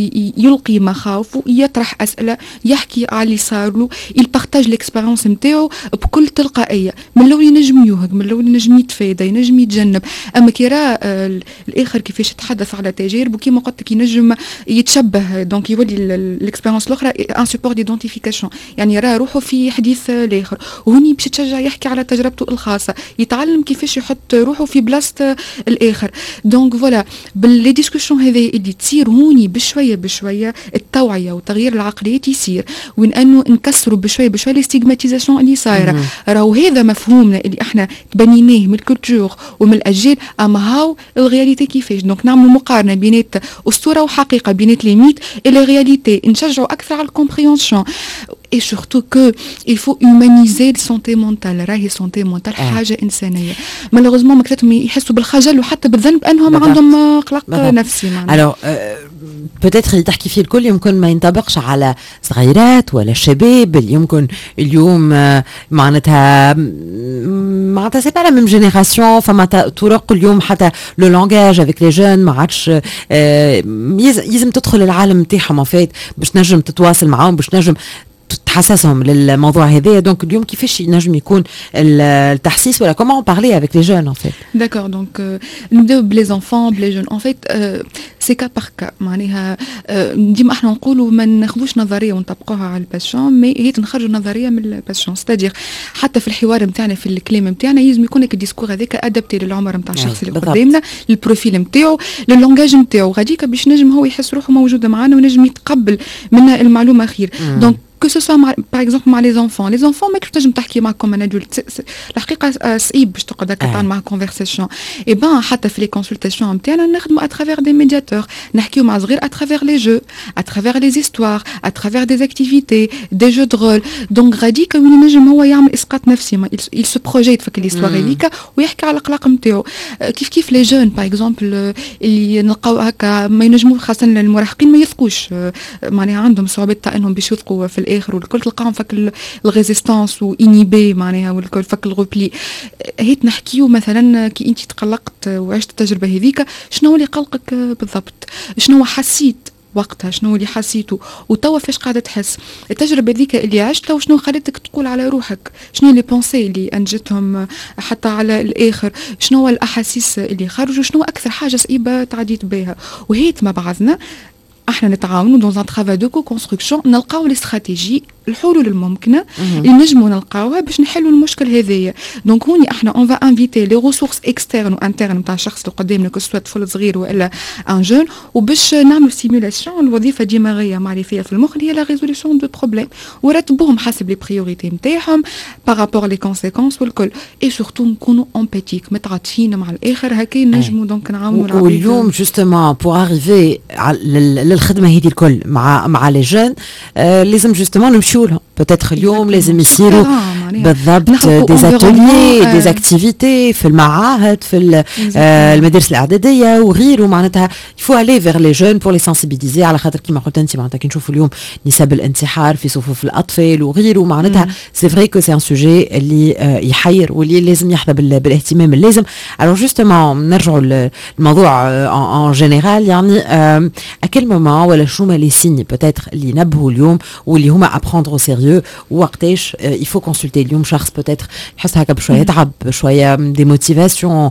يلقي مخاوف يطرح أسئلة يحكي على اللي صار له يبارتاج ليكسبيريونس نتاعو بكل تلقائية من لو ينجم يوهق من لو ينجم يتفادى ينجم يتجنب أما كي راه الآخر كيفاش يتحدث على تجارب وكيما قلت لك ينجم يتشبه دونك يولي الاكسبيريونس الأخرى ان سوبور ديدونتيفيكاسيون يعني راه روحه في حديث الآخر وهني باش تشجع يحكي على تجربته الخاصة يتعلم كيفاش يحط روحه في بلاصة الآخر دونك فوالا باللي ديسكوسيون هذه اللي تصير هوني بشوية بشوية التوعية وتغيير العقليات يصير وين انه نكسروا بشوي بشوي الاستيغماتيزاسيون اللي صايره راهو هذا مفهومنا اللي احنا تبنيناه من الكولتور ومن الاجيال اما هاو الرياليتي كيفاش دونك نعملوا مقارنه بينات اسطوره وحقيقه بينات لي ميت et les réalités نشجعوا اكثر على الكومبريونسيون et surtout que il faut humaniser la santé mentale راهي santé mentale حاجه انسانيه malheureusement مكتاتهم يحسوا بالخجل وحتى بالذنب انهم عندهم قلق نفسي alors peut-être اللي تحكي فيه الكل يمكن ما ينطبقش على صغيرات ولا شباب اللي يمكن اليوم معناتها سي با لا ميم جينيراسيون فما طرق اليوم حتى لو لانغاج افيك لي جون ما عادش لازم تدخل العالم نتاعهم ان فيت باش نجم تتواصل معاهم باش نجم تحسسهم للموضوع هذا. دونك اليوم كيفاش ينجم يكون التحسيس ولا comment on parlait avec les jeunes en fait. D'accord, donc نبداو بلي زونفون بلي جون en fait سي كا بار كا. معناها ديما احنا نقولوا ما ناخذوش نظريه ونطبقوها على الباشون، مي هي نخرجوا نظريه من الباشون. ستادير حتى في الحوار نتاعنا في الكلام نتاعنا لازم يكون هيك الديسكور هذاك ادابتي للعمر نتاع الشخص اللي قدامنا، للبروفيل نتاعو، لللونجاج نتاعو، غاديك باش نجم هو يحس روحه موجوده معنا ونجم يتقبل منا المعلومه خير. دونك que ce soit par exemple مع les enfants ما تنجم تحكي معكم ان adult الحقيقه صعيب باش تقعد هكا تعمل مع conversation. اي بان حتى في لي كونسلطاسيون نتاعنا نخدموا à travers des médiateurs، نحكيو مع صغير à travers les jeux، à travers les histoires، à travers des activités، des jeux de rôle. دونك غادي كون ينجم هو يعمل اسقاط نفسي، il se projette في الهيستوار هذيك ويحكي على الاقلاق نتاعو. كيف لي جون باغ اكزومبل اللي نلقاو هكا ما ينجموا خاصه المراهقين ما يثقوش، معناها عندهم صعوبات تاع انهم باش يثقوا في الاخر والكل تلقاهم فك الريزيستانس وانيبي معناها والكل فك الغوبلي. هيت نحكيو مثلا كي انت تقلقت وعشت التجربه هذيك شنو اللي قلقك بالضبط، شنو حسيت وقتها، شنو اللي حسيته وتوا فاش قاعده تحس التجربه ذيك اللي عشتها، وشنو خلتك تقول على روحك، شنو لي بونسي اللي انجتهم حتى على الاخر، شنو الاحاسيس اللي خرجوا، شنو اكثر حاجه صعيبه تعديت بها. وهيت مع بعضنا احنا نتعاونوا دون ان ترافاي دو كونستركسيون، نلقاو لي استراتيجي الحلول الممكنه اللي نجموا نلقاوها باش نحلوا المشكل هذايا. دونك هوني احنا اون فا انفيتي لي ريسورس اكسترن وانترن نتاع الشخص اللي قدامنا كو سوا طفل صغير والا ان جون، وباش نعملوا سيمولاسيون الوظيفه دماغيه معرفيه في المخ اللي هي لا ريزوليسيون دو بروبليم، ورتبوهم حسب لي بريوريتي نتاعهم بارابور لي كونسيكونس والكل، اي سورتو نكونوا امباتيك متعاطفين مع الاخر، هكا نجموا دونك نعاونوا العباد. واليوم جوستومون بور اريفي للخدمه هذه الكل مع لي جون لازم جوستومون نمشيو لهم بوتيتر اليوم لازم يصيروا بالضبط دي اتوليي دي اكتيفيتي في المعاهد في المدارس الاعداديه وغيره. معناتها يفو علي فيغ لي جون بور لي سانسيبيليزي، على خاطر كيما قلت انت معناتها كي نشوفوا اليوم نسب الانتحار في صفوف الاطفال وغيره، معناتها سي فري كو سي ان سوجي اللي يحير واللي لازم يحظى بالاهتمام اللازم. الوغ جوستومون نرجعوا للموضوع ان جينيرال، يعني اكل مومون ولا شنو ما لي سيني بوتيتر اللي نبهوا اليوم واللي هما ابروندر سيريو وقتاش يفو كونسلتي اليوم شخص بوتيتر يحس هكا بشويه يتعب بشويه دي موتيفاسيون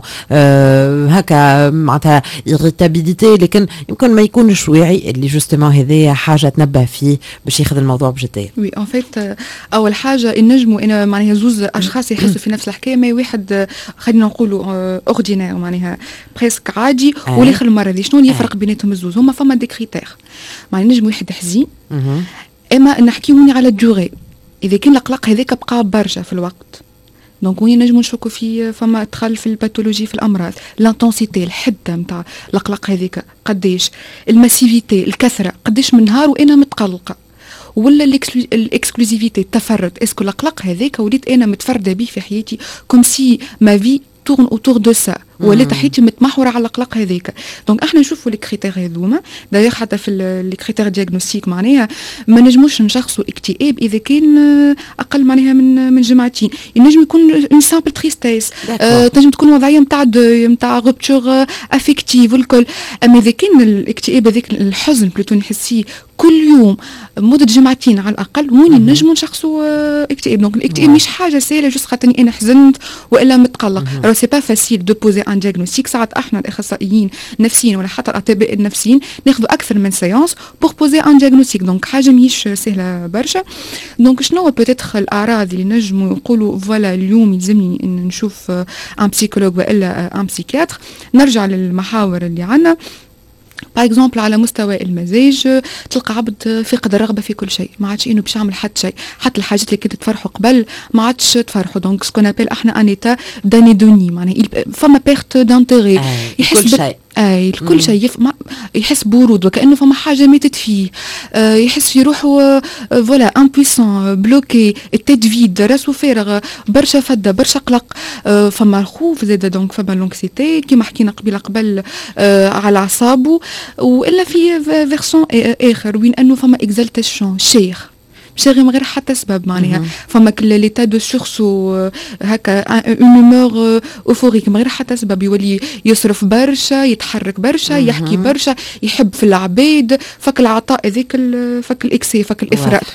هكا معناتها إيريتابيليتي، لكن يمكن ما يكونش واعي اللي جوستومون هذه حاجه تنبه فيه باش ياخذ الموضوع بجديه. وي ان فيت اول حاجه نجموا انا معناها زوز اشخاص يحسوا في نفس الحكايه، ما واحد خلينا نقولوا اوردينير معناها بريسك عادي والاخر المرضي، شنو اللي يفرق بيناتهم الزوز؟ هما فما دي كريتير، معناها نجم واحد حزين اما نحكيوني على الدوري، اذا كان القلق هذاك بقى برشا في الوقت دونك وين نجموا نشوفوا في فما ادخال في الباثولوجي في الامراض، لانتونسيتي الحده نتاع القلق هذاك قداش، الماسيفيتي الكثره قداش من نهار وانا متقلقه، ولا الاكسكلوزيفيتي التفرد، اسكو القلق هذاك وليت انا متفرده به في حياتي كوم سي ما في تورن اوتور دو سا، ولا تحيتي متمحوره على القلق هذاك. دونك احنا نشوفوا لي كريتير هذوما داير حتى في لي كريتير دياغنوستيك، معناها ما نجموش نشخصوا اكتئاب اذا كان اقل معناها من جمعتين، ينجم يكون اون سامبل تريستيس، تنجم تكون وضعيه نتاع روبتور افيكتيف والكل. اما اذا كان الاكتئاب هذاك الحزن بلوتو نحسيه كل يوم مده جمعتين على الاقل، هوني نجموا نشخصوا اكتئاب. دونك الاكتئاب مش حاجه سهله جوست خاطرني انا حزنت والا متقلق، راه سي با فاسيل دو بوزي ان دياغنوستيك. ساعات احنا الاخصائيين النفسيين ولا حتى الاطباء النفسيين ناخذوا اكثر من سيانس بور بوزي ان دياغنوستيك، دونك حاجه ماهيش سهله برشا. دونك شنو بوتيتر الاعراض اللي نجموا يقولوا فوالا اليوم يلزمني ان نشوف ان بسيكولوج والا ان بسيكياتر؟ نرجع للمحاور اللي عندنا. باغ اكزومبل على مستوى المزاج تلقى عبد فاقد الرغبه في كل شيء، ما عادش انه باش يعمل حتى شيء، حتى الحاجات اللي كنت تفرحوا قبل ما عادش تفرحوا. دونك سكون ابل احنا ان ايتا دانيدوني، معناها فما بيرت دانتيغي، يحس كل شيء كل شيء يحس برود وكأنه فما حاجة ماتت فيه، يحس في روحه فوالا امبويسون بلوكي، التيت فيد، راسه فارغ، برشا فدة برشا قلق، فما الخوف زاد، دونك فما لونكسيتي كيما حكينا قبل على اعصابه، والا في فيرسون اخر وين انه فما اكزالتاسيون شيخ من غير حتى سبب، معناها فما ليتا دو سورسو هكا اون هومور اوفوريك من غير حتى سبب، يولي يصرف برشا، يتحرك برشا، يحكي برشا، يحب في العباد، فك العطاء هذاك، فك الاكسي، فك الافراط.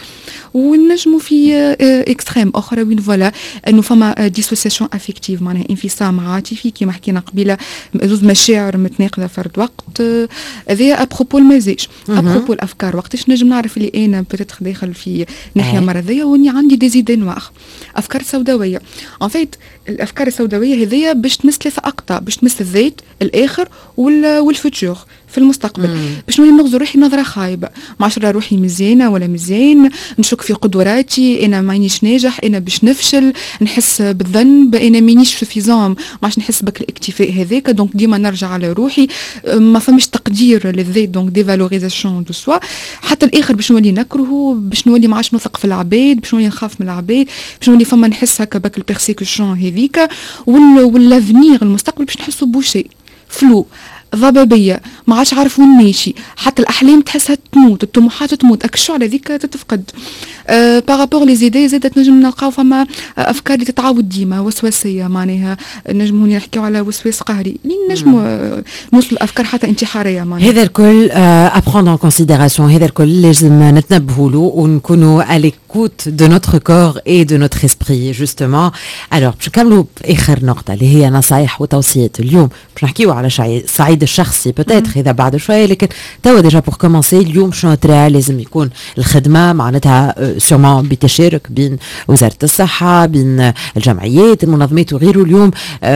ونجموا في اكستريم اخرى وين فوالا انه فما ديسوسياسيون افكتيف معناها انفصام عاطفي كيما حكينا قبيله زوز مشاعر متناقضه فرد وقت هذا ابروبو المزاج ابروبو الافكار وقتاش نجم نعرف اللي انا بتدخل داخل في ناحيه مرضيه واني عندي ديزيدي نوار افكار سوداويه ان فيت الافكار السوداويه هذيا باش تمس 3 اقطاب باش تمس الذات الاخر والفوتور في المستقبل باش نولي نغزو روحي نظره خايبه ما عادش روحي مزيانه ولا مزيان نشك في قدراتي انا مانيش ناجح انا باش نفشل نحس بالذنب انا مانيش سوفيزون ما عادش نحس بك الاكتفاء هذاك دونك ديما نرجع على روحي ما فماش تقدير للذات دونك ديفالوريزاسيون دو سوا حتى الاخر باش نولي نكرهه باش نولي ما عادش نثق في العباد باش نولي نخاف من العباد باش نولي فما نحس هكا بك البيرسيكوشن هذيك والافنير المستقبل باش نحسوا بوشي فلو ضبابيه ما عادش عارف وين ماشي حتى الاحلام تحسها تموت الطموحات تموت الشعله هذيك تتفقد بارابور لي زيدي زادت نجم نلقاو فما افكار اللي تتعاود ديما وسواسيه معناها نجموا نحكيو على وسواس قهري نجموا نوصلوا الافكار حتى انتحاريه معناها هذا الكل ابروندر ان كونسيديراسيون هذا الكل لازم نتنبهوا له ونكونوا à l'écoute de notre corps et de notre esprit justement. alors باش نكملوا اخر نقطه اللي هي نصائح وتوصيات اليوم باش نحكيو على صعيد الشخصي بتاتر اذا بعد شويه لكن توا ديجا بور كومونسي اليوم شنو ترى لازم يكون الخدمه معناتها سيرمون بتشارك بين وزاره الصحه بين الجمعيات المنظمات وغيره اليوم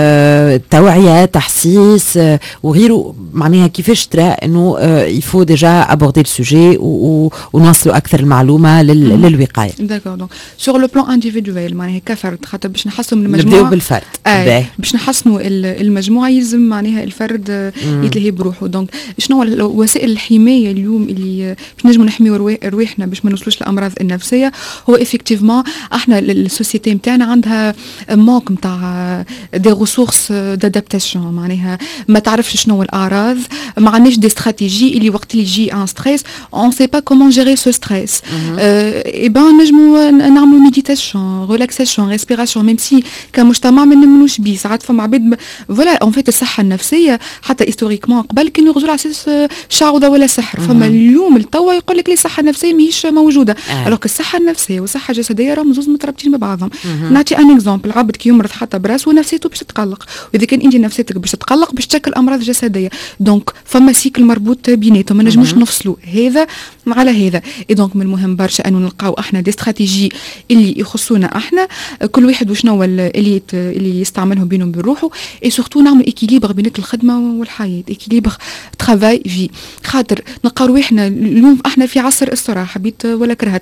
توعيه تحسيس وغيره معناها كيفاش ترى انه يفو ديجا ابوردي السوجي ونوصلوا اكثر المعلومه للوقايه. داكور دونك سور لو بلان انديفيدويل معناها كفرد خاطر باش نحسنوا من المجموعه نبداو بالفرد باش نحسنوا المجموعه يلزم معناها الفرد يتلهي بروحه دونك شنو وسائل الحمايه اليوم اللي باش نجموا نحميو رواحنا باش ما نوصلوش للامراض النفسيه هو افكتيفمون احنا السوسيتي نتاعنا عندها مانك نتاع دي ريسورس دادابتاسيون معناها ما تعرفش شنو الاعراض ما عندناش دي استراتيجي اللي وقت اللي يجي ان ستريس اون سي با كومون جيري سو ستريس اي بان نجموا نعملوا ميديتاسيون ريلاكساسيون ريسبيراسيون ميم سي كمجتمع ما نمنوش بيه ساعات فما عباد فوالا اون فيت الصحه النفسيه حتى هيستوريكمون قبل كانوا يغزوا على اساس شعوذه ولا سحر فما اليوم التوا يقول لك لي الصحه النفسيه ماهيش موجوده الوغ الصحه النفسيه والصحه الجسديه راهم زوز مترابطين ببعضهم نعطي ان اكزومبل عبد كي يمرض حتى براسه ونفسيته باش تتقلق واذا كان انت نفسيتك باش تتقلق باش تشكل امراض جسديه دونك فما سيكل مربوط بيناتهم ما نجموش نفصلوا هذا على هذا اي دونك من المهم برشا انه نلقاو احنا دي استراتيجي اللي يخصونا احنا كل واحد وشنو اللي يستعملهم بينهم بروحه اي سورتو نعمل اكيليبر بين الخدمه والحياه اكيليبر ترافاي في خاطر نلقاو رواحنا اليوم احنا في عصر الصراحه بيت ولا كرهت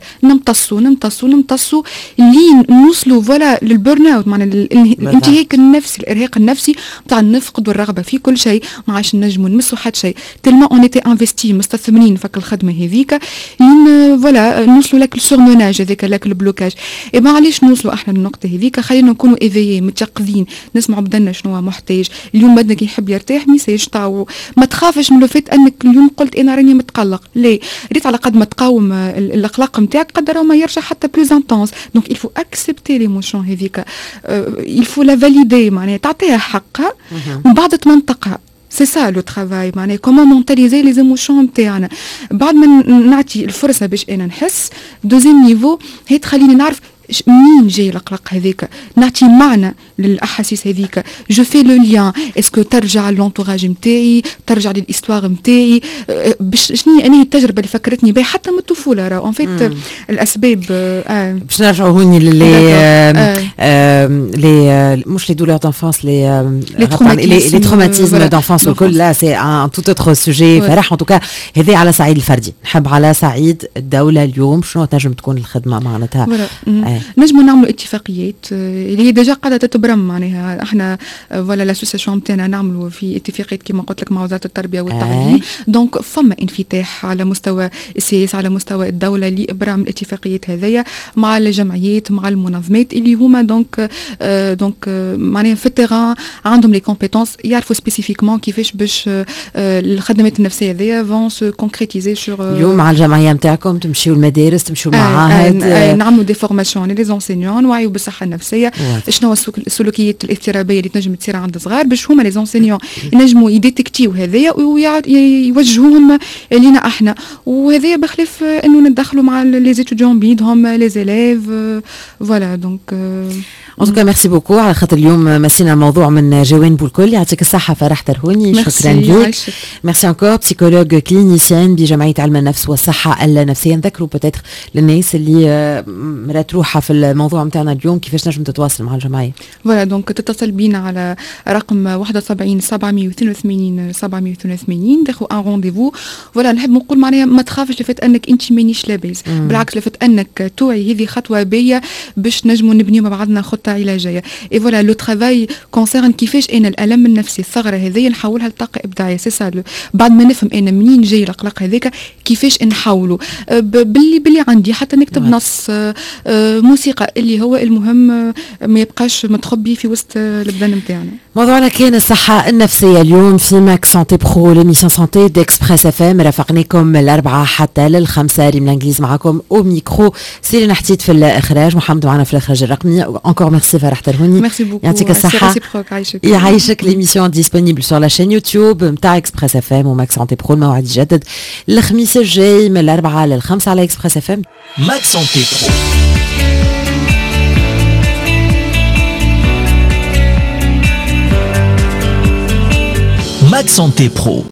نمتصوا اللي نوصلوا فوالا للبرن اوت معناها الانتهاك النفسي الارهاق النفسي نتاع النفقد والرغبه في كل شيء ما عادش نجموا نمسوا حتى شيء تلما اون ايتي انفستي مستثمرين فك الخدمه هذيك لين فوالا نوصلوا لك السورموناج هذاك لك البلوكاج اي ما علاش نوصلوا احنا للنقطه هذيك خلينا نكونوا ايفيي متيقظين نسمعوا بدنا شنو هو محتاج اليوم بدك يحب يرتاح ميساج تاعو ما تخافش من لو فيت انك اليوم قلت انا راني متقلق ليه ريت على قد ما تقاوم الاقلاق نتاعك قدر ما يرجع حتى بلوز انتونس دونك il faut accepter l'émotion هذيك il faut la valider معناها تعطيها حقها ومن بعد تمنطقها سي سا لو ترافاي معناها كومون مونتاليزي لي ايموشن نتاعنا بعد ما نعطي الفرصه باش انا نحس دوزيام نيفو هي تخليني نعرف منين جاي القلق هذيك نعطي معنى للاحاسيس هذيك جو في لو ليان اسكو ترجع لونتوراج نتاعي ترجع للاستوار نتاعي باش شنو انا التجربه اللي فكرتني بها حتى من الطفوله راه اون فيت الاسباب باش نرجعوا هوني لي مش لي دولور دانفانس لي تروماتيزم دانفانس والكل لا سي ان توت اوتر سوجي فرح ان توكا هذا على صعيد الفردي نحب على صعيد الدوله اليوم شنو تنجم تكون الخدمه معناتها نجموا نعملوا اتفاقيات اللي هي ديجا قاعده تتبرم معناها احنا فوالا لاسوسياسيون نتاعنا نعملوا في اتفاقيات كما قلت لك مع وزاره التربيه والتعليم دونك فما انفتاح على مستوى السياسه على مستوى الدوله لابرام الاتفاقيات هذيا مع الجمعيات مع المنظمات اللي هما دونك معناها في التيران عندهم لي كومبيتونس يعرفوا سبيسيفيكمون كيفاش باش الخدمات النفسيه هذيا فون سو كونكريتيزي سور اليوم مع الجمعيه نتاعكم تمشيوا المدارس تمشيوا المعاهد نعملوا دي فورماسيون احنا لي زونسينيون نوعيو بالصحه النفسيه، شنو هو السلوكيات الاضطرابيه اللي تنجم تصير عند صغار، باش هما لي زونسينيون ينجموا يديتكتيو هذايا ويوجهوهم لينا احنا، وهذايا بخلاف انه ندخلوا مع لي زيتوديون بيدهم لي زيليف فوالا. دونك En tout cas, merci beaucoup. على خاطر اليوم مسينا الموضوع من جوانبه الكل. يعطيك الصحة فرح ترهوني. شكرا لك. ميرسي انكور. بسيكولوج كلينيسيان بجمعية علم النفس والصحة النفسية. نذكروا بتاتر للناس اللي مرات روحها في الموضوع نتاعنا اليوم كيفاش نجم تتواصل مع الجمعية. فوالا دونك تتصل بينا على رقم 71 782 782 تاخذوا ان رونديفو. فوالا نحب نقول معناها ما تخافش لفت انك انت مانيش لاباس، بالعكس لفت انك توعي هذه خطوة باهية باش نجموا نبنيو مع بعضنا خطة علاجية. اي فوالا لو ترافاي كونسيرن كيفاش انا الالم النفسي الثغره هذيا نحولها لطاقه ابداعيه. سي سا بعد ما نفهم انا منين جاي القلق هذاك كيفاش نحوله باللي عندي حتى نكتب نص موسيقى اللي هو المهم ما يبقاش متخبي في وسط البدن نتاعنا. موضوعنا كان الصحة النفسية اليوم في ماك سانتي برو ليميسيون سانتي ديكسبريس اف ام. رافقناكم الأربعة حتى للخمسة. ريم الانجليز معكم او ميكرو. سيرين حتيت في الإخراج، محمد معنا في الإخراج الرقمي. انكور ميرسي فرح ترهوني. ميرسي بوكو. يعطيك الصحة. يعيشك. ليميسيون ديسپونيبل سور لا شين يوتيوب نتاع اكسبريس اف ام وماك سانتي برو. الموعد يجدد الخميس الجاي من الأربعة للخمسة على اكسبريس اف ام. ماك سانتي برو. ماك سانتي برو.